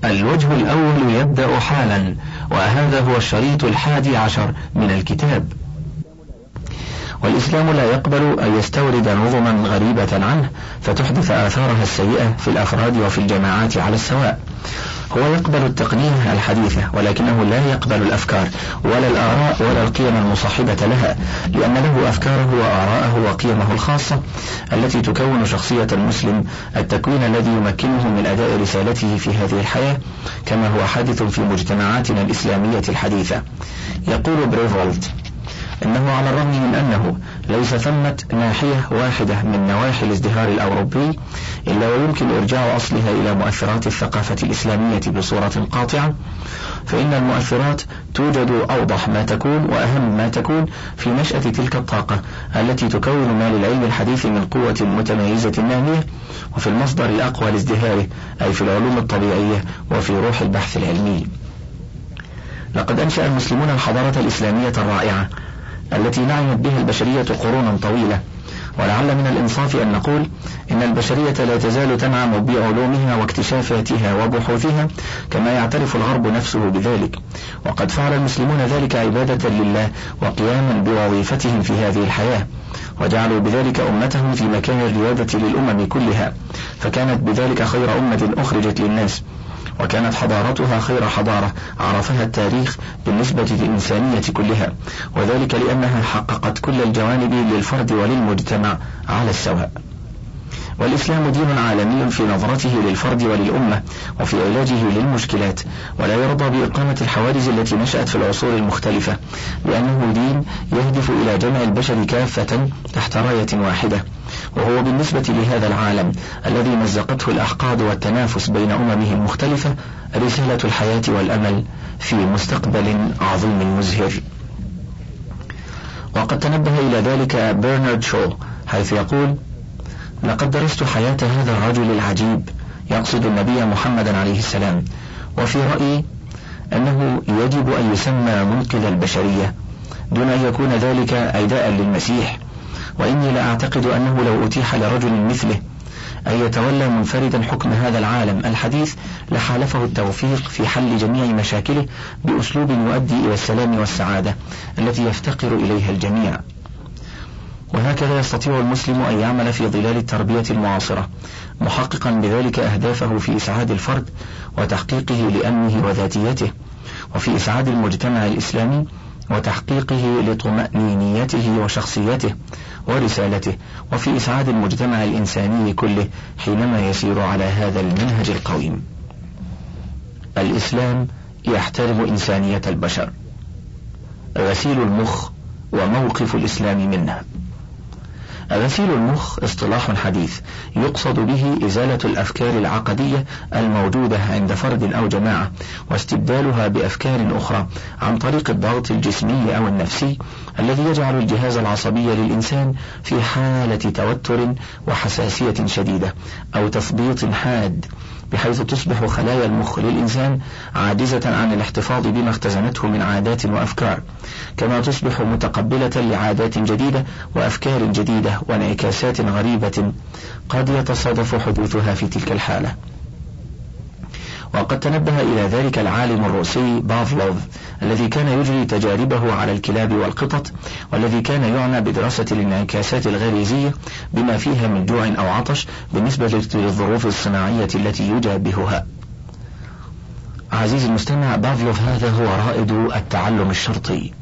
الوجه الأول يبدأ حالا، وهذا هو الشريط 11 من الكتاب. والإسلام لا يقبل أن يستورد نظما غريبة عنه فتحدث آثارها السيئة في الأفراد وفي الجماعات على السواء. هو يقبل التقنية الحديثة، ولكنه لا يقبل الأفكار ولا الآراء ولا القيم المصاحبة لها، لأن له أفكاره وآراءه وقيمه الخاصة التي تكون شخصية المسلم، التكوين الذي يمكنه من أداء رسالته في هذه الحياة، كما هو حادث في مجتمعاتنا الإسلامية الحديثة. يقول بريفولت إنه على الرغم من أنه ليس ثمة ناحية واحدة من نواحي الازدهار الأوروبي إلا ويمكن إرجاع أصلها إلى مؤثرات الثقافة الإسلامية بصورة قاطعة، فإن المؤثرات توجد أوضح ما تكون وأهم ما تكون في نشأة تلك الطاقة التي تكون ما للعلم الحديث من قوة متميزة نامية، وفي المصدر الأقوى لازدهاره أي في العلوم الطبيعية وفي روح البحث العلمي. لقد أنشأ المسلمون الحضارة الإسلامية الرائعة التي نعمت بها البشرية قرونا طويلة، ولعل من الإنصاف أن نقول إن البشرية لا تزال تنعم بعلومها واكتشافاتها وبحوثها كما يعترف الغرب نفسه بذلك، وقد فعل المسلمون ذلك عبادة لله وقياما بوظيفتهم في هذه الحياة، وجعلوا بذلك أمتهم في مكان الريادة للأمم كلها، فكانت بذلك خير أمة أخرجت للناس، وكانت حضارتها خير حضارة عرفها التاريخ بالنسبة للإنسانية كلها، وذلك لأنها حققت كل الجوانب للفرد وللمجتمع على السواء. والإسلام دين عالمي في نظرته للفرد وللأمة وفي علاجه للمشكلات، ولا يرضى بإقامة الحواجز التي نشأت في العصور المختلفة، لأنه دين يهدف إلى جمع البشر كافة تحت راية واحدة، وهو بالنسبة لهذا العالم الذي مزقته الأحقاد والتنافس بين أممه المختلفة رسالة الحياة والأمل في مستقبل عظيم مزهر. وقد تنبه إلى ذلك برنارد شو حيث يقول: لقد درست حياة هذا الرجل العجيب، يقصد النبي محمدا عليه السلام، وفي رأيي أنه يجب أن يسمى منقذ البشرية دون أن يكون ذلك عداء للمسيح، وإني لا أعتقد أنه لو أتيح لرجل مثله أن يتولى منفردا حكم هذا العالم الحديث لحالفه التوفيق في حل جميع مشاكله بأسلوب يؤدي إلى السلام والسعادة التي يفتقر إليها الجميع. وهكذا يستطيع المسلم أن يعمل في ظلال التربية المعاصرة، محققا بذلك أهدافه في إسعاد الفرد وتحقيقه لأمنه وذاتيته، وفي إسعاد المجتمع الإسلامي وتحقيقه لطمأنينيته وشخصيته ورسالته، وفي إسعاد المجتمع الإنساني كله حينما يسير على هذا المنهج القويم. الإسلام يحترم إنسانية البشر. غسيل المخ وموقف الإسلام منه. غسيل المخ اصطلاح حديث يقصد به إزالة الأفكار العقدية الموجودة عند فرد أو جماعة واستبدالها بأفكار أخرى عن طريق الضغط الجسمي أو النفسي الذي يجعل الجهاز العصبي للإنسان في حالة توتر وحساسية شديدة أو تثبيط حاد، بحيث تصبح خلايا المخ للإنسان عاجزة عن الاحتفاظ بما اختزنته من عادات وأفكار، كما تصبح متقبلة لعادات جديدة وأفكار جديدة وانعكاسات غريبة قد يتصادف حدوثها في تلك الحالة. وقد تنبه إلى ذلك العالم الروسي بافلوف الذي كان يجري تجاربه على الكلاب والقطط، والذي كان يعنى بدراسة الانعكاسات الغريزية بما فيها من جوع أو عطش بالنسبة للظروف الصناعية التي يجابهها. عزيزي المستمع، بافلوف هذا هو رائد التعلم الشرطي،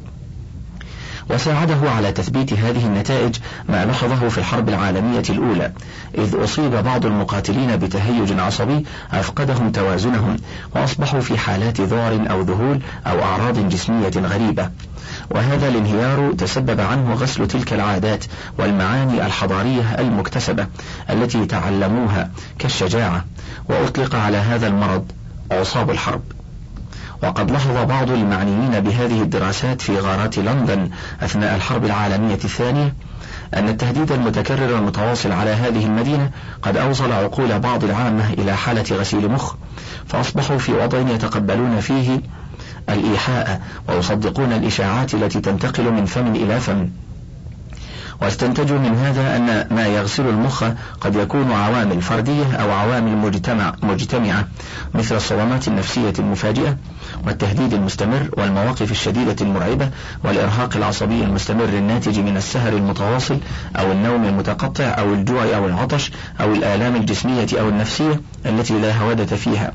وساعده على تثبيت هذه النتائج ما لحظه في الحرب العالمية الأولى، إذ أصيب بعض المقاتلين بتهيج عصبي أفقدهم توازنهم وأصبحوا في حالات ذعر أو ذهول أو أعراض جسمية غريبة، وهذا الانهيار تسبب عنه غسل تلك العادات والمعاني الحضارية المكتسبة التي تعلموها كالشجاعة، وأطلق على هذا المرض عصاب الحرب. وقد لاحظ بعض المعنيين بهذه الدراسات في غارات لندن أثناء الحرب العالمية الثانية أن التهديد المتكرر المتواصل على هذه المدينة قد أوصل عقول بعض العامة إلى حالة غسيل مخ، فأصبحوا في وضع يتقبلون فيه الإيحاء ويصدقون الإشاعات التي تنتقل من فم إلى فم، واستنتجوا من هذا أن ما يغسل المخ قد يكون عوامل فردية أو عوامل مجتمعة، مثل الصدمات النفسية المفاجئة والتهديد المستمر والمواقف الشديدة المرعبة والإرهاق العصبي المستمر الناتج من السهر المتواصل أو النوم المتقطع أو الجوع أو العطش أو الآلام الجسمية أو النفسية التي لا هودة فيها،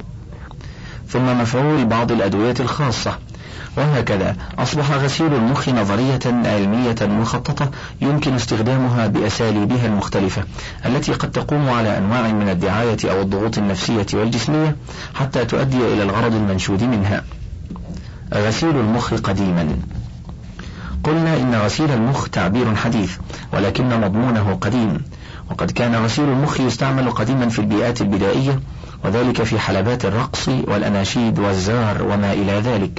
ثم مفعول بعض الأدوية الخاصة. وهكذا أصبح غسيل المخ نظرية علمية مخططة يمكن استخدامها بأساليبها المختلفة التي قد تقوم على أنواع من الدعاية أو الضغوط النفسية والجسمية حتى تؤدي إلى الغرض المنشود منها. غسيل المخ قديما. قلنا إن غسيل المخ تعبير حديث ولكن مضمونه قديم، وقد كان غسيل المخ يستعمل قديما في البيئات البدائية، وذلك في حلبات الرقص والأناشيد والزار وما إلى ذلك.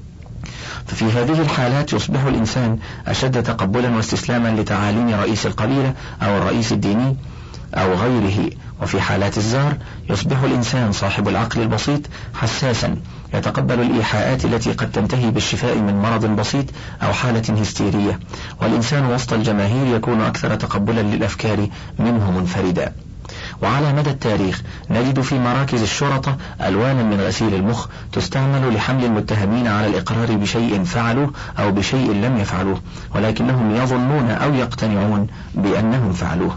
ففي هذه الحالات يصبح الإنسان أشد تقبلا واستسلاما لتعاليم رئيس القبيلة أو الرئيس الديني أو غيره، وفي حالات الزار يصبح الإنسان صاحب العقل البسيط حساسا يتقبل الإيحاءات التي قد تنتهي بالشفاء من مرض بسيط أو حالة هستيرية، والإنسان وسط الجماهير يكون أكثر تقبلا للأفكار منه منفردا. وعلى مدى التاريخ نجد في مراكز الشرطة ألوانا من غسيل المخ تستعمل لحمل المتهمين على الإقرار بشيء فعلوه أو بشيء لم يفعلوه، ولكنهم يظنون أو يقتنعون بأنهم فعلوه.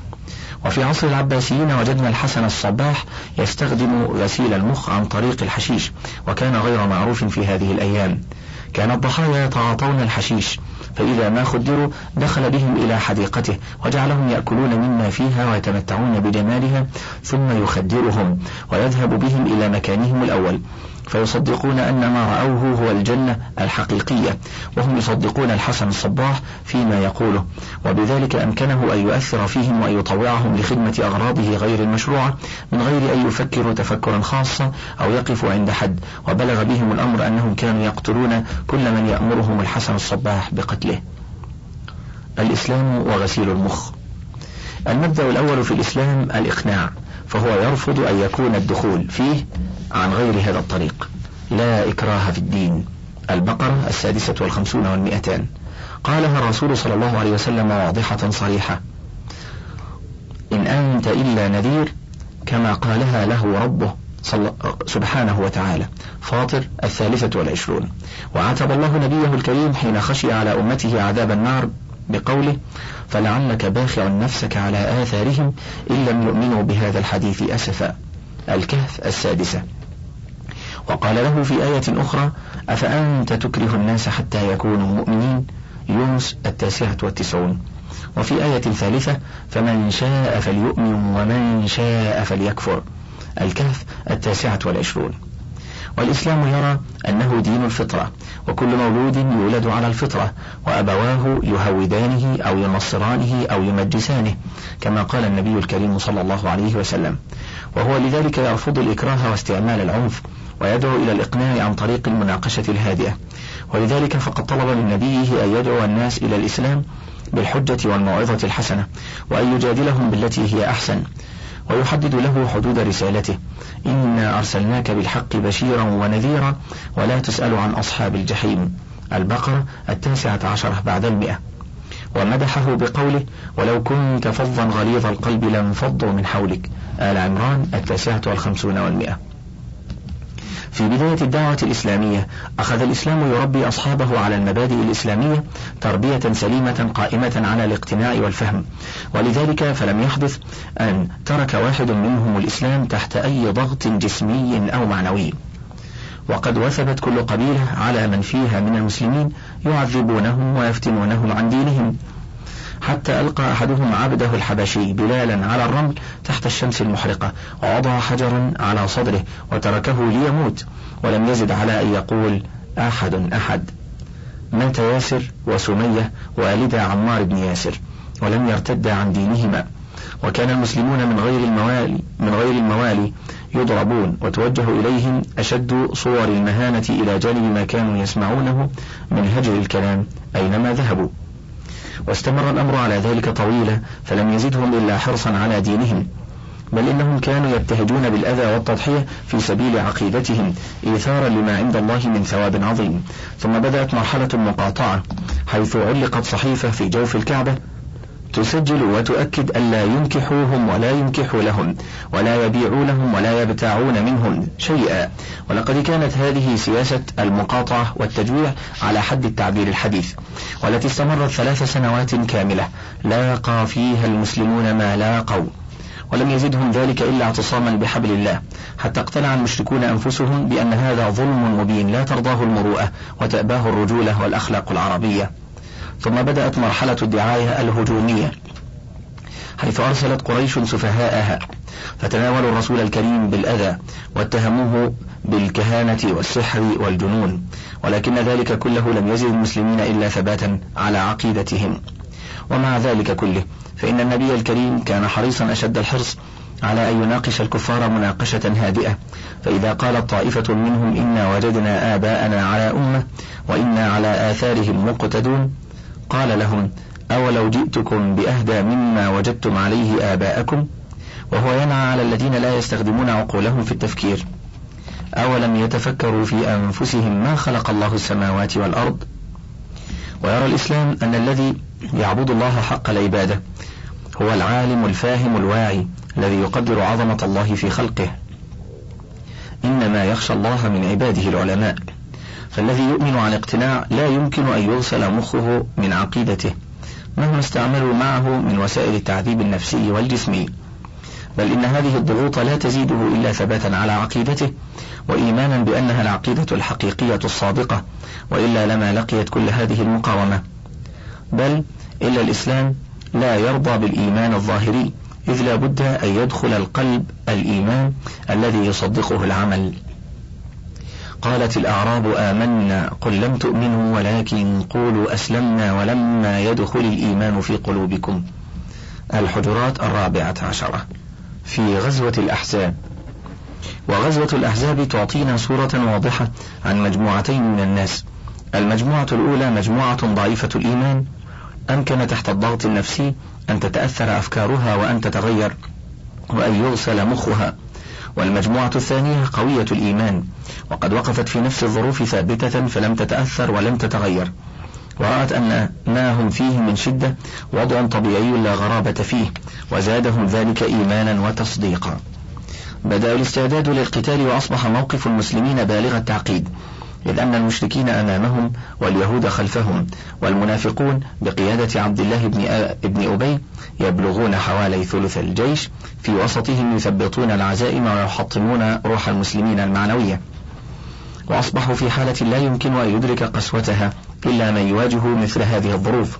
وفي عصر العباسيين وجدنا الحسن الصباح يستخدم غسيل المخ عن طريق الحشيش، وكان غير معروف في هذه الأيام. كان الضحايا يتعاطون الحشيش، فإذا ما خدروا دخل بهم إلى حديقته وجعلهم يأكلون مما فيها ويتمتعون بجمالها، ثم يخدرهم ويذهب بهم إلى مكانهم الأول، فيصدقون أن ما رأوه هو الجنة الحقيقية، وهم يصدقون الحسن الصباح فيما يقوله، وبذلك أمكنه أن يؤثر فيهم وأن يطوعهم لخدمة أغراضه غير المشروعة من غير أن يفكروا تفكرا خاصا أو يقفوا عند حد. وبلغ بهم الأمر أنهم كانوا يقتلون كل من يأمرهم الحسن الصباح بقتله. الإسلام وغسيل المخ. المبدأ الأول في الإسلام الإقناع، فهو يرفض أن يكون الدخول فيه عن غير هذا الطريق. لا إكراه في الدين. البقرة 56 و200. قالها الرسول صلى الله عليه وسلم واضحة صريحة: إن أنت إلا نذير، كما قالها له ربه سبحانه وتعالى. فاطر 23. وعاتب الله نبيه الكريم حين خشي على أمته عذاب النار بقوله: فلعلك باخع نفسك على آثارهم إن لم يؤمنوا بهذا الحديث أسفا. الكهف 6. وقال له في آية أخرى: أفأنت تكره الناس حتى يكونوا مؤمنين. يونس 99. وفي آية 3: فمن شاء فليؤمن ومن شاء فليكفر. الكهف 29. والإسلام يرى أنه دين الفطرة، وكل مولود يولد على الفطرة، وأبواه يهودانه أو ينصرانه أو يمجسانه، كما قال النبي الكريم صلى الله عليه وسلم. وهو لذلك يرفض الإكراه واستعمال العنف، ويدعو إلى الإقناع عن طريق المناقشة الهادئة. ولذلك فقد طلب من نبيه أن يدعو الناس إلى الإسلام بالحجة والموعظة الحسنة، وأن يجادلهم بالتي هي أحسن، ويحدد له حدود رسالته: إنا أرسلناك بالحق بشيرا ونذيرا ولا تسأل عن أصحاب الجحيم. البقرة 19 بعد 100. ومدحه بقوله: ولو كنت فظا غليظ القلب لانفضوا من حولك. آل عمران 59 و100. في بداية الدعوة الإسلامية أخذ الإسلام يربي أصحابه على المبادئ الإسلامية تربية سليمة قائمة على الاقتناع والفهم، ولذلك فلم يحدث أن ترك واحد منهم الإسلام تحت أي ضغط جسمي أو معنوي. وقد وثبت كل قبيلة على من فيها من المسلمين يعذبونهم ويفتنونهم عن دينهم، حتى ألقى أحدهم عبده الحبشي بلالا على الرمل تحت الشمس المحرقة، ووضع حجرا على صدره وتركه ليموت، ولم يزد على أن يقول أحد أحد. مات ياسر وسمية والدا عمار بن ياسر ولم يرتد عن دينهما. وكان المسلمون من غير الموالي يضربون، وتوجه إليهم أشد صور المهانة إلى جانب ما كانوا يسمعونه من هجر الكلام أينما ذهبوا. واستمر الأمر على ذلك طويلا، فلم يزدهم إلا حرصا على دينهم، بل إنهم كانوا يبتهجون بالأذى والتضحية في سبيل عقيدتهم إيثارا لما عند الله من ثواب عظيم. ثم بدأت مرحلة المقاطعة، حيث علقت صحيفة في جوف الكعبة تسجل وتؤكد ألا ينكحوهم ولا ينكحوا لهم ولا يبيعوا لهم ولا يبتاعون منهم شيئا. ولقد كانت هذه سياسة المقاطعة والتجويع على حد التعبير الحديث، والتي استمرت 3 سنوات كاملة لاقى فيها المسلمون ما لاقوا، ولم يزدهم ذلك إلا اعتصاما بحبل الله، حتى اقتنع المشركون أنفسهم بأن هذا ظلم مبين لا ترضاه المروءة وتأباه الرجولة والأخلاق العربية. ثم بدأت مرحلة الدعاية الهجومية، حيث أرسلت قريش سفهاءها فتناولوا الرسول الكريم بالأذى واتهموه بالكهانة والسحر والجنون، ولكن ذلك كله لم يزد المسلمين إلا ثباتا على عقيدتهم. ومع ذلك كله فإن النبي الكريم كان حريصا أشد الحرص على أن يناقش الكفار مناقشة هادئة، فإذا قالت طائفة منهم إنا وجدنا آباءنا على أمة وإنا على آثارهم مقتدون، قال لهم أولو جئتكم بأهدى مما وجدتم عليه آباءكم، وهو ينعى على الذين لا يستخدمون عقولهم في التفكير. أولم يتفكروا في أنفسهم ما خلق الله السماوات والأرض. ويرى الإسلام أن الذي يعبد الله حق العبادة هو العالم الفاهم الواعي الذي يقدر عظمة الله في خلقه، إنما يخشى الله من عباده العلماء. فالذي يؤمن عن اقتناع لا يمكن أن يغسل مخه من عقيدته مهما استعملوا معه من وسائل التعذيب النفسي والجسمي، بل إن هذه الضغوط لا تزيده إلا ثباتا على عقيدته وإيمانا بأنها العقيدة الحقيقية الصادقة، وإلا لما لقيت كل هذه المقاومة. بل إلا الإسلام لا يرضى بالإيمان الظاهري، إذ لا بد أن يدخل القلب الإيمان الذي يصدقه العمل. قالت الأعراب آمنا قل لم تؤمنوا ولكن قولوا أسلمنا ولما يدخل الإيمان في قلوبكم. الحجرات 14. في غزوة الأحزاب. وغزوة الأحزاب تعطينا صورة واضحة عن مجموعتين من الناس. المجموعة الأولى مجموعة ضعيفة الإيمان أمكن تحت الضغط النفسي أن تتأثر أفكارها وأن تتغير وأن يغسل مخها، والمجموعة الثانية قوية الإيمان وقد وقفت في نفس الظروف ثابتة فلم تتأثر ولم تتغير، ورأت أن ما هم فيه من شدة وضع طبيعي لا غرابة فيه، وزادهم ذلك إيمانا وتصديقا. بدأ الاستعداد للقتال وأصبح موقف المسلمين بالغ التعقيد، إذ أن المشركين أمامهم واليهود خلفهم، والمنافقون بقيادة عبد الله بن أبي يبلغون حوالي ثلث الجيش، في وسطهم يثبطون العزائم ويحطمون روح المسلمين المعنوية، وأصبحوا في حالة لا يمكن أن يدرك قسوتها إلا من يواجه مثل هذه الظروف.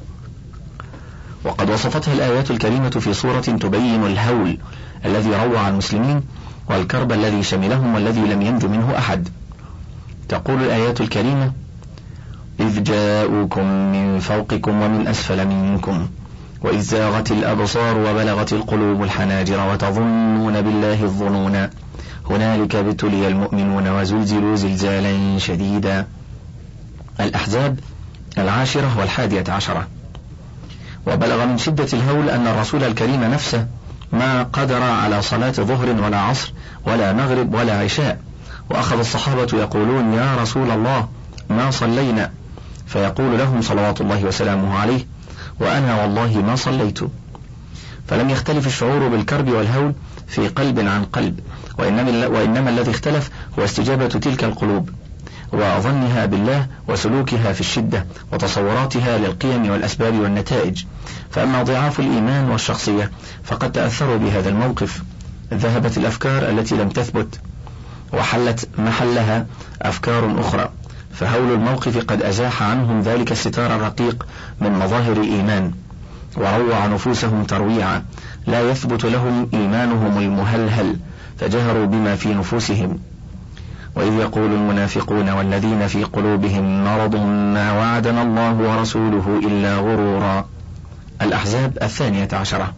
وقد وصفتها الآيات الكريمة في صورة تبين الهول الذي روع المسلمين والكرب الذي شملهم والذي لم ينج منه أحد. تقول الآيات الكريمة: إذ جاءوكم من فوقكم ومن أسفل منكم وإذ زاغت الأبصار وبلغت القلوب الحناجر وتظنون بالله الظنونا هنالك ابتلي المؤمنون وزلزلوا زلزالا شديدا. الأحزاب 10 و11. وبلغ من شدة الهول أن الرسول الكريم نفسه ما قدر على صلاة ظهر ولا عصر ولا مغرب ولا عشاء، وأخذ الصحابة يقولون: يا رسول الله ما صلينا، فيقول لهم صلوات الله وسلامه عليه: وأنا والله ما صليت. فلم يختلف الشعور بالكرب والهول في قلب عن قلب، وإنما الذي اختلف هو استجابة تلك القلوب وظنها بالله وسلوكها في الشدة وتصوراتها للقيم والأسباب والنتائج. فأما ضعاف الإيمان والشخصية فقد تأثروا بهذا الموقف، ذهبت الأفكار التي لم تثبت وحلت محلها أفكار أخرى، فهول الموقف قد أزاح عنهم ذلك الستار الرقيق من مظاهر الإيمان وروع نفوسهم ترويعا لا يثبت لهم إيمانهم المهلهل، فجهروا بما في نفوسهم. وإذ يقول المنافقون والذين في قلوبهم مرض ما وعدنا الله ورسوله إلا غرورا. الأحزاب 12.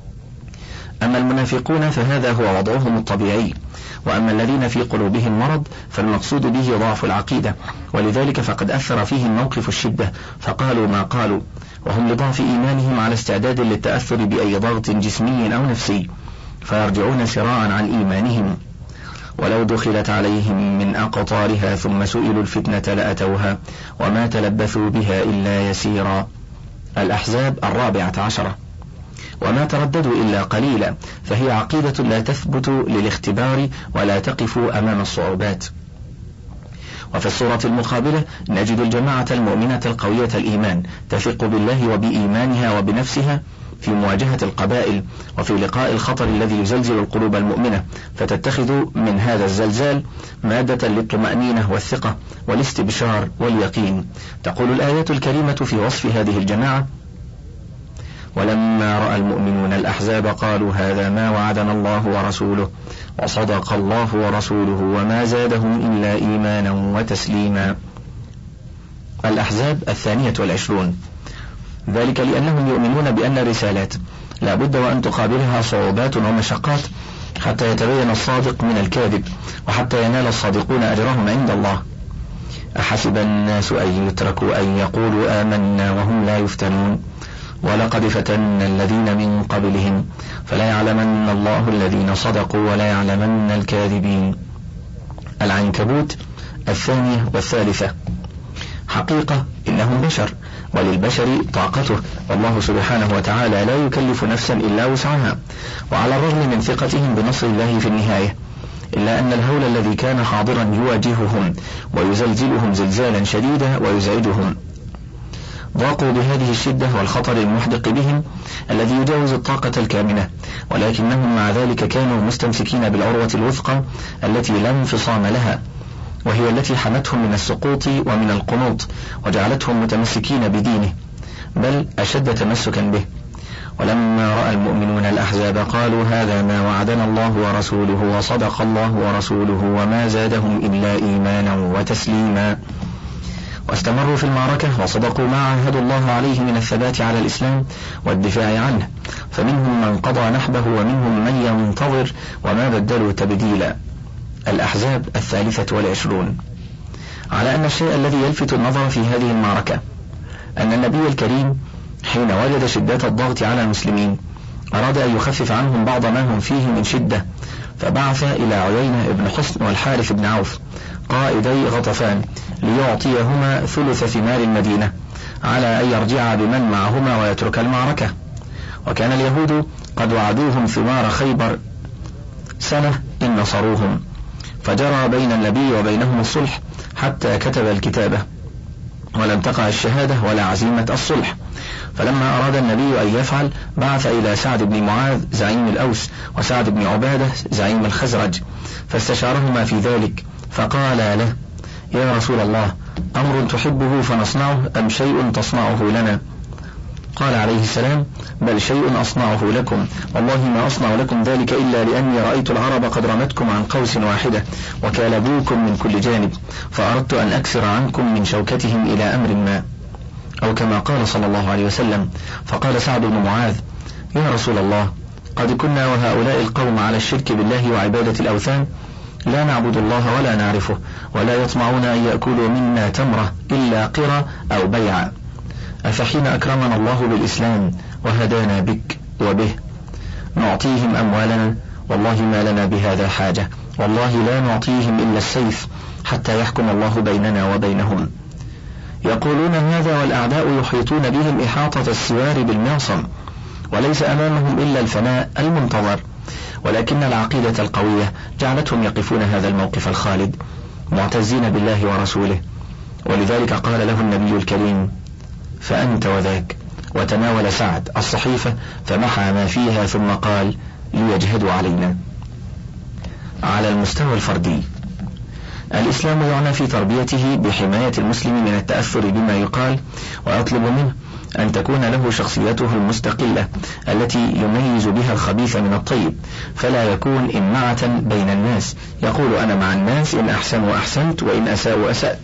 أما المنافقون فهذا هو وضعهم الطبيعي، وأما الذين في قلوبهم مرض فالمقصود به ضعف العقيدة، ولذلك فقد أثر فيهم موقف الشدة فقالوا ما قالوا، وهم لضعف إيمانهم على استعداد للتأثر بأي ضغط جسمي أو نفسي، فيرجعون سراعا عن إيمانهم. ولو دخلت عليهم من أقطارها ثم سئلوا الفتنة لأتوها وما تلبثوا بها إلا يسيرا. الأحزاب 14. وما ترددوا إلا قليلا، فهي عقيدة لا تثبت للاختبار ولا تقف أمام الصعوبات. وفي الصورة المقابلة نجد الجماعة المؤمنة القوية الإيمان تثق بالله وبإيمانها وبنفسها في مواجهة القبائل وفي لقاء الخطر الذي يزلزل القلوب المؤمنة، فتتخذ من هذا الزلزال مادة للطمأنينة والثقة والاستبشار واليقين. تقول الآية الكريمة في وصف هذه الجماعة: ولما رأى المؤمنون الأحزاب قالوا هذا ما وعدنا الله ورسوله وصدق الله ورسوله وما زادهم إلا إيمانا وتسليما. الأحزاب 22، ذلك لأنهم يؤمنون بأن الرسالات لا بد وأن تقابلها صعوبات ومشقات حتى يتبين الصادق من الكاذب، وحتى ينال الصادقون أجرهم عند الله. أحسب الناس أن يتركوا أن يقولوا آمنا وهم لا يفتنون ولقد فتنا الذين من قبلهم فلا يعلمن الله الذين صدقوا ولا يعلمن الكاذبين. العنكبوت 2 و3. حقيقة إنهم بشر وللبشر طاقته، والله سبحانه وتعالى لا يكلف نفسا إلا وسعها، وعلى الرغم من ثقتهم بنصر الله في النهاية إلا أن الهول الذي كان حاضرا يواجههم ويزلزلهم زلزالا شديدا ويزعجهم. ضاقوا بهذه الشدة والخطر المحدق بهم الذي يجاوز الطاقة الكامنة، ولكنهم مع ذلك كانوا مستمسكين بالعروة الوثقى التي لا انفصام لها، وهي التي حمتهم من السقوط ومن القنوط وجعلتهم متمسكين بدينه، بل أشد تمسكا به. ولما رأى المؤمنون الأحزاب قالوا هذا ما وعدنا الله ورسوله وصدق الله ورسوله وما زادهم إلا إيمانا وتسليما. واستمروا في المعركة وصدقوا ما عاهدوا الله عليه من الثبات على الإسلام والدفاع عنه، فمنهم من قضى نحبه ومنهم من ينتظر وما بدلوا تبديلا. الأحزاب 23. على أن الشيء الذي يلفت النظر في هذه المعركة أن النبي الكريم حين وجد شدة الضغط على المسلمين أراد أن يخفف عنهم بعض ما هم فيه من شدة، فبعث إلى عيينة بن حصن والحارث بن عوف قائدي غطفان ليعطيهما ثلث ثمار المدينة على أن يرجع بمن معهما ويترك المعركة. وكان اليهود قد وعدوهم ثمار خيبر سنة إن نصروهم، فجرى بين النبي وبينهم الصلح حتى كتب الكتابة، ولم تقع الشهادة ولا عزيمة الصلح. فلما أراد النبي أن يفعل بعث إلى سعد بن معاذ زعيم الأوس وسعد بن عبادة زعيم الخزرج فاستشارهما في ذلك، فقال له: يا رسول الله، أمر تحبه فنصنعه أم شيء تصنعه لنا؟ قال عليه السلام: بل شيء أصنعه لكم، والله ما أصنع لكم ذلك إلا لأني رأيت العرب قد رمتكم عن قوس واحدة وكالبوكم من كل جانب، فأردت أن أكسر عنكم من شوكتهم إلى أمر ما، أو كما قال صلى الله عليه وسلم. فقال سعد بن معاذ: يا رسول الله، قد كنا وهؤلاء القوم على الشرك بالله وعبادة الأوثان، لا نعبد الله ولا نعرفه، ولا يطمعون أن يأكلوا منا تمرة إلا قرى أو بيعا، أفحين أكرمنا الله بالإسلام وهدانا بك وبه نعطيهم أموالنا؟ والله ما لنا بهذا حاجة، والله لا نعطيهم إلا السيف حتى يحكم الله بيننا وبينهم. يقولون هذا والأعداء يحيطون بهم إحاطة السوار بالمعصم، وليس أمامهم إلا الفناء المنتظر، ولكن العقيدة القوية جعلتهم يقفون هذا الموقف الخالد معتزين بالله ورسوله. ولذلك قال له النبي الكريم: فأنت وذاك، وتناول سعد الصحيفة فمحى ما فيها ثم قال: ليجهدوا علينا. على المستوى الفردي، الإسلام يعنى في تربيته بحماية المسلم من التأثر بما يقال، ويطلب منه أن تكون له شخصيته المستقلة التي يميز بها الخبيث من الطيب، فلا يكون إمعة بين الناس يقول أنا مع الناس إن أحسنوا أحسنت وإن أساءوا أسأت،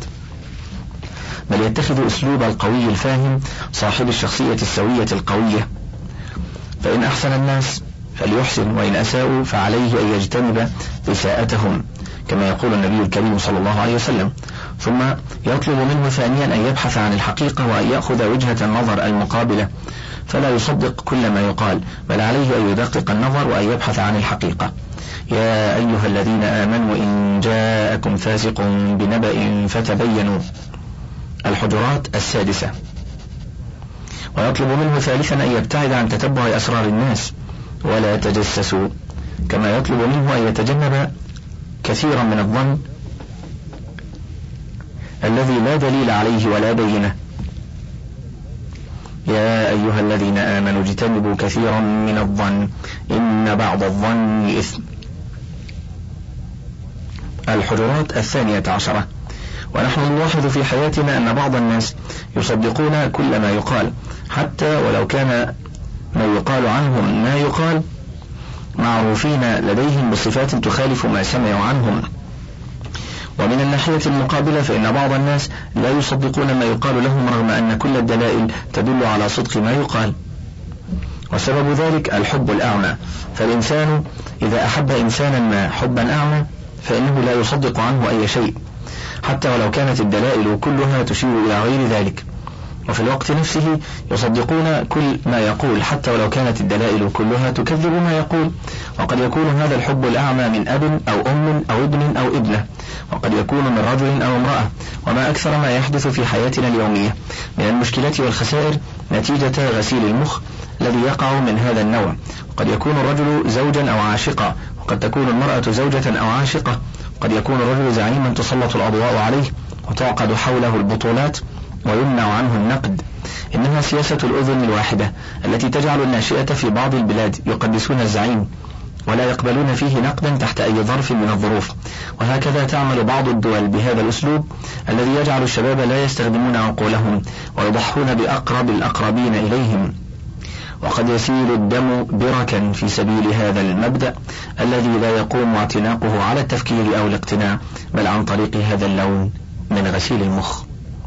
بل يتخذ أسلوب القوي الفاهم صاحب الشخصية السوية القوية، فإن أحسن الناس فليحسن، وإن أساءوا فعليه أن يجتنب إساءتهم، كما يقول النبي الكريم صلى الله عليه وسلم. ثم يطلب منه ثانيا أن يبحث عن الحقيقة وأن يأخذ وجهة النظر المقابلة، فلا يصدق كل ما يقال، بل عليه أن يدقق النظر وأن يبحث عن الحقيقة. يا أيها الذين آمنوا إن جاءكم فاسق بنبأ فتبينوا. الحجرات 6. ويطلب منه ثالثا أن يبتعد عن تتبع أسرار الناس ولا يتجسسوا، كما يطلب منه أن يتجنب كثيرا من الظن الذي لا دليل عليه ولا بينة. يا أيها الذين آمنوا اجتنبوا كثيرا من الظن إن بعض الظن إثم. الحجرات 12. ونحن نلاحظ في حياتنا أن بعض الناس يصدقون كل ما يقال، حتى ولو كان ما يقال عنهم ما يقال، معروفين لديهم بصفات تخالف ما سمعوا عنهم. ومن الناحية المقابلة فإن بعض الناس لا يصدقون ما يقال لهم رغم أن كل الدلائل تدل على صدق ما يقال، وسبب ذلك الحب الأعمى. فالإنسان إذا أحب إنسانا ما حبا أعمى فإنه لا يصدق عنه أي شيء، حتى ولو كانت الدلائل كلها تشير إلى غير ذلك. وفي الوقت نفسه يصدقون كل ما يقول، حتى ولو كانت الدلائل كلها تكذب ما يقول. وقد يكون هذا الحب الأعمى من أب أو أم أو ابن أو ابنة، وقد يكون من رجل أو امرأة. وما أكثر ما يحدث في حياتنا اليومية من المشكلات والخسائر نتيجة غسيل المخ الذي يقع من هذا النوع. وقد يكون الرجل زوجا أو عاشقا، وقد تكون المرأة زوجة أو عاشقة، وقد يكون الرجل زعيما تسلط الأضواء عليه وتعقد حوله البطولات ويمنع عنه النقد. إنها سياسة الأذن الواحدة التي تجعل الناشئة في بعض البلاد يقدسون الزعيم ولا يقبلون فيه نقدا تحت أي ظرف من الظروف. وهكذا تعمل بعض الدول بهذا الأسلوب الذي يجعل الشباب لا يستخدمون عقولهم ويضحون بأقرب الأقربين إليهم. وقد يسيل الدم بركا في سبيل هذا المبدأ الذي لا يقوم اعتناقه على التفكير أو الاقتناع، بل عن طريق هذا اللون من غسيل المخ.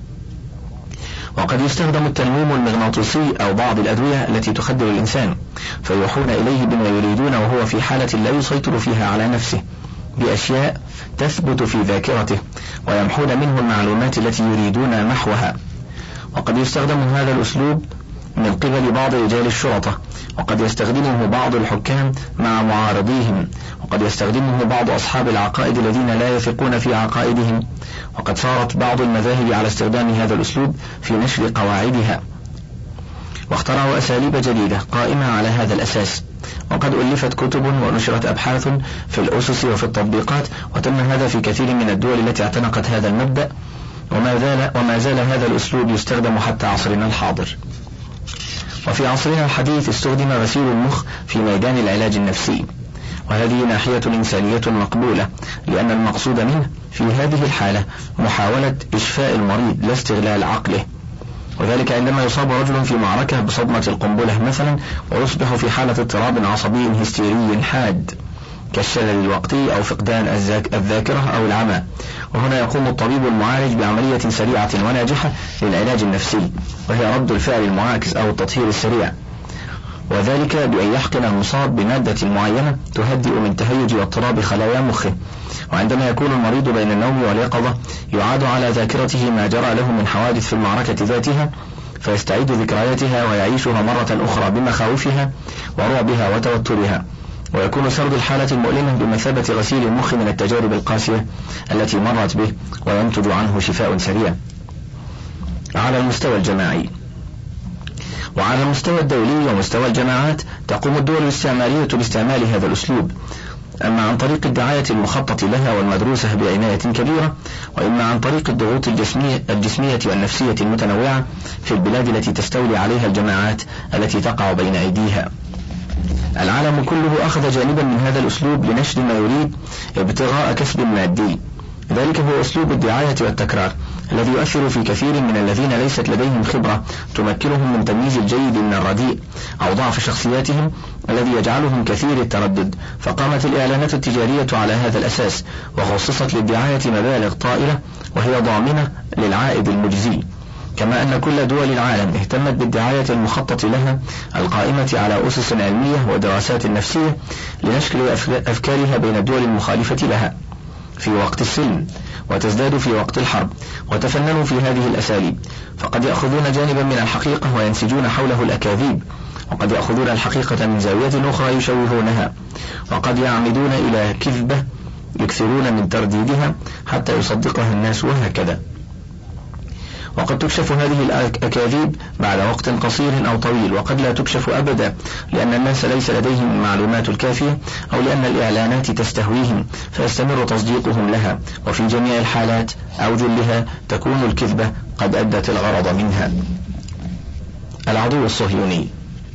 وقد يستخدم التلميم المغناطيسي أو بعض الأدوية التي تخدر الإنسان فيوحون إليه بما يريدون وهو في حالة لا يسيطر فيها على نفسه بأشياء تثبت في ذاكرته، ويمحون منه المعلومات التي يريدون محوها. وقد يستخدم هذا الأسلوب من قبل بعض رجال الشرطة، وقد يستخدمه بعض الحكام مع معارضيهم، وقد يستخدمه بعض أصحاب العقائد الذين لا يثقون في عقائدهم. وقد صارت بعض المذاهب على استخدام هذا الأسلوب في نشر قواعدها، واخترعوا أساليب جديدة قائمة على هذا الأساس. وقد ألفت كتب ونشرت أبحاث في الأسس وفي التطبيقات، وتم هذا في كثير من الدول التي اعتنقت هذا المبدأ، وما زال هذا الأسلوب يستخدم حتى عصرنا الحاضر. وفي عصرنا الحديث استخدم غسيل المخ في ميدان العلاج النفسي، وهذه ناحية إنسانية مقبولة، لأن المقصود منه في هذه الحالة محاولة إشفاء المريض لا استغلال عقله. وذلك عندما يصاب رجل في معركة بصدمة القنبلة مثلا ويصبح في حالة اضطراب عصبي هستيري حاد كالشلل الوقتي أو فقدان الذاكرة أو العمى، وهنا يقوم الطبيب المعالج بعملية سريعة وناجحة للعلاج النفسي، وهي رد الفعل المعاكس أو التطهير السريع، وذلك بأن يحقن المصاب بمادة معينة تهدئ من تهيج واضطراب خلايا مخه. وعندما يكون المريض بين النوم واليقظة يعاد على ذاكرته ما جرى له من حوادث في المعركة ذاتها، فيستعيد ذكرياتها ويعيشها مرة أخرى بمخاوفها ورعبها وتوترها، ويكون سرد الحالة المؤلمة بمثابة غسيل المخ من التجارب القاسية التي مرت به، وينتج عنه شفاء سريع. على المستوى الجماعي وعلى المستوى الدولي ومستوى الجماعات تقوم الدول الاستعمارية باستعمال هذا الأسلوب، أما عن طريق الدعاية المخطط لها والمدروسة بعناية كبيرة، وإما عن طريق الضغوط الجسمية والنفسية المتنوعة في البلاد التي تستولي عليها الجماعات التي تقع بين أيديها. العالم كله أخذ جانبا من هذا الأسلوب لنشر ما يريد ابتغاء كسب مادي. ذلك هو أسلوب الدعاية والتكرار الذي يؤثر في كثير من الذين ليست لديهم خبرة تمكنهم من تمييز الجيد من الرديء أو ضعف شخصياتهم الذي يجعلهم كثير التردد. فقامت الإعلانات التجارية على هذا الأساس، وخصصت للدعاية مبالغ طائلة وهي ضامنة للعائد المجزي. كما أن كل دول العالم اهتمت بالدعاية المخطط لها القائمة على أسس علمية ودراسات نفسية لنشر أفكارها بين الدول المخالفة لها في وقت السلم، وتزداد في وقت الحرب، وتفننوا في هذه الأساليب. فقد يأخذون جانبا من الحقيقة وينسجون حوله الأكاذيب، وقد يأخذون الحقيقة من زاوية أخرى يشوهونها، وقد يعمدون إلى كذبة يكثرون من ترديدها حتى يصدقها الناس، وهكذا. وقد تكشف هذه الأكاذيب بعد وقت قصير أو طويل، وقد لا تكشف أبدا لأن الناس ليس لديهم المعلومات الكافية أو لأن الإعلانات تستهويهم فيستمر تصديقهم لها، وفي جميع الحالات أو جلها تكون الكذبة قد أدت الغرض منها. العدو الصهيوني.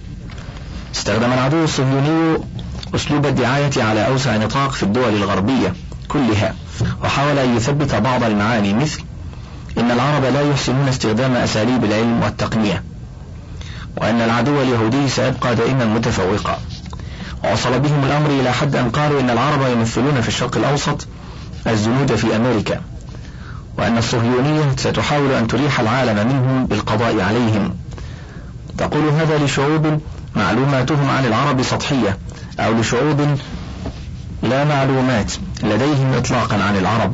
استخدم العدو الصهيوني أسلوب الدعاية على أوسع نطاق في الدول الغربية كلها، وحاول أن يثبت بعض المعاني مثل إن العرب لا يحسنون استخدام أساليب العلم والتقنية، وأن العدو اليهودي سيبقى دائما متفوقا. ووصل بهم الأمر إلى حد أن قالوا إن العرب يمثلون في الشرق الأوسط الزنود في أمريكا، وأن الصهيونية ستحاول أن تريح العالم منهم بالقضاء عليهم. تقول هذا لشعوب معلوماتهم عن العرب سطحية، أو لشعوب لا معلومات لديهم إطلاقا عن العرب.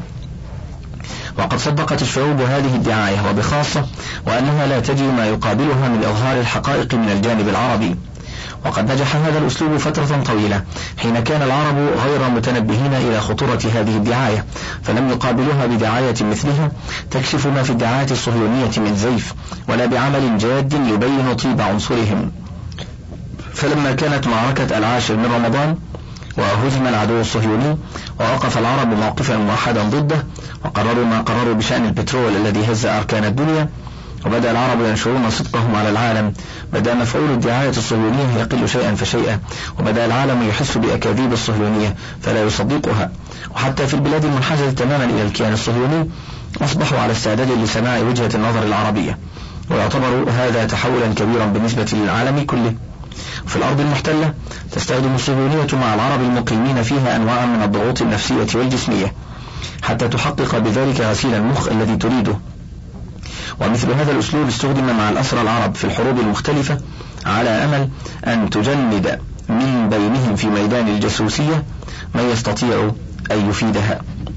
وقد صدقت الشعوب هذه الدعاية، وبخاصة وأنها لا تجد ما يقابلها من إظهار الحقائق من الجانب العربي. وقد نجح هذا الأسلوب فترة طويلة حين كان العرب غير متنبهين إلى خطورة هذه الدعاية، فلم يقابلوها بدعاية مثلها تكشف ما في الدعاية الصهيونية من زيف، ولا بعمل جاد يبين طيب عنصرهم. فلما كانت معركة 10 من رمضان وهزم العدو الصهيوني ووقف العرب موقفا موحدا ضده، وقرروا ما قرروا بشأن البترول الذي هز أركان الدنيا، وبدأ العرب ينشرون صدقهم على العالم، بدأ مفعول الدعاية الصهيونية يقل شيئا فشيئا، وبدأ العالم يحس بأكاذيب الصهيونية فلا يصدقها. وحتى في البلاد المنحازة تماما إلى الكيان الصهيوني أصبحوا على استعداد لسماع وجهة النظر العربية، ويعتبر هذا تحولا كبيرا بالنسبة للعالم كله. في الأرض المحتلة تستخدم الصهيونية مع العرب المقيمين فيها أنواعا من الضغوط النفسية والجسمية حتى تحقق بذلك غسيل المخ الذي تريده. ومثل هذا الأسلوب استخدم مع الأسرى العرب في الحروب المختلفة على أمل أن تجند من بينهم في ميدان الجاسوسية من يستطيع أن يفيدها.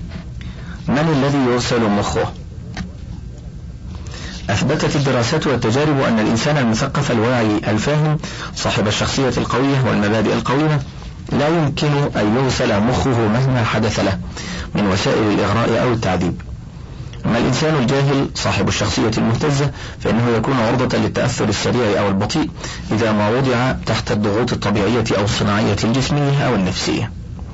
من الذي يرسل مخه؟ أثبتت الدراسات والتجارب أن الإنسان المثقف الواعي الفاهم صاحب الشخصية القوية والمبادئ القويمة لا يمكن أن يرسل مخه مهما حدث له من وسائل الإغراء أو التعذيب. أما الإنسان الجاهل صاحب الشخصية المهتزة فإنه يكون عرضة للتأثر السريع أو البطيء إذا ما وضع تحت الضغوط الطبيعية أو الصناعية الجسمية أو النفسية.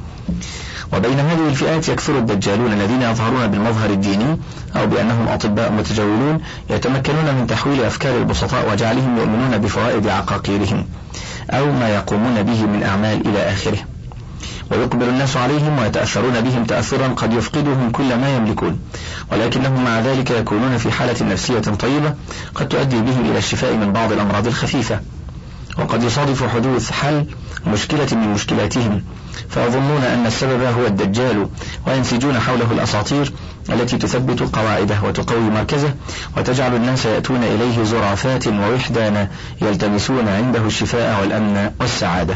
وبين هذه الفئات يكثر الدجالون الذين يظهرون بالمظهر الديني أو بأنهم أطباء متجولون يتمكنون من تحويل أفكار البسطاء وجعلهم يؤمنون بفوائد عقاقيرهم أو ما يقومون به من أعمال إلى آخره، ويقبل الناس عليهم ويتأثرون بهم تأثرا قد يفقدهم كل ما يملكون، ولكنهم مع ذلك يكونون في حالة نفسية طيبة قد تؤدي بهم إلى الشفاء من بعض الأمراض الخفيفة. وقد يصادف حدوث حل مشكلة من مشكلاتهم فيظنون أن السبب هو الدجال، وينسجون حوله الأساطير التي تثبت قواعده وتقوي مركزه وتجعل الناس يأتون إليه زرافات ووحدانا يلتمسون عنده الشفاء والأمن والسعادة.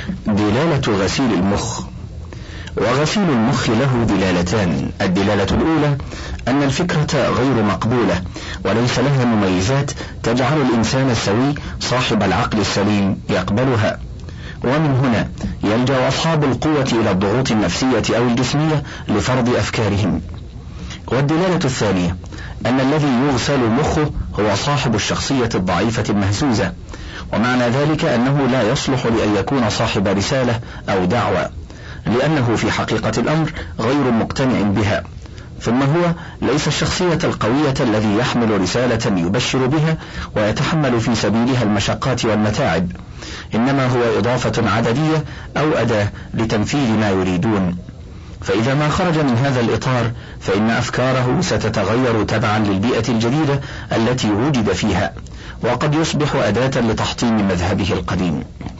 دلالة غسيل المخ. وغسيل المخ له دلالتان: الدلالة الأولى أن الفكرة غير مقبولة وليس لها مميزات تجعل الإنسان السوي صاحب العقل السليم يقبلها، ومن هنا يلجأ أصحاب القوة إلى الضغوط النفسية أو الجسمية لفرض أفكارهم. والدلالة الثانية أن الذي يغسل مخه هو صاحب الشخصية الضعيفة المهزوزة، ومعنى ذلك أنه لا يصلح لأن يكون صاحب رسالة أو دعوة، لأنه في حقيقة الأمر غير مقتنع بها. ثم هو ليس الشخصية القوية الذي يحمل رسالة يبشر بها ويتحمل في سبيلها المشقات والمتاعب، إنما هو إضافة عددية أو أداة لتنفيذ ما يريدون. فإذا ما خرج من هذا الإطار فإن أفكاره ستتغير تبعا للبيئة الجديدة التي وجد فيها، وقد يصبح أداة لتحطيم مذهبه القديم.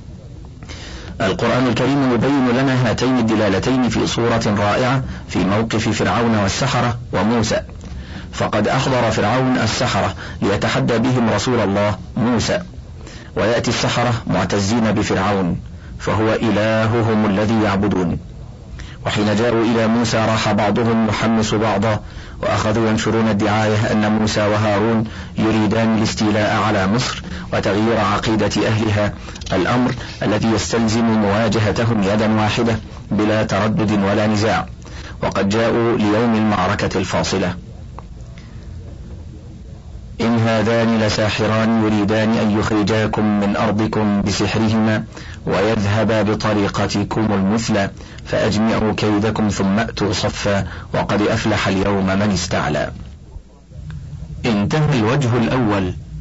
القرآن الكريم يبين لنا هاتين الدلالتين في صورة رائعة في موقف فرعون والسحرة وموسى، فقد أحضر فرعون السحرة ليتحدى بهم رسول الله موسى، ويأتي السحرة معتزين بفرعون فهو إلههم الذي يعبدون. وحين جاءوا إلى موسى راح بعضهم يحمس بعضا وأخذوا ينشرون الدعاية أن موسى وهارون يريدان الاستيلاء على مصر وتغيير عقيدة أهلها، الأمر الذي يستلزم مواجهتهم يدا واحدة بلا تردد ولا نزاع، وقد جاءوا ليوم المعركة الفاصلة. إن هذان لساحران يريدان أن يخرجاكم من أرضكم بسحرهما ويذهبا بطريقتكم المثلى فأجمعوا كيدكم ثم أتوا صفا وقد أفلح اليوم من استعلى. انتهى الوجه الأول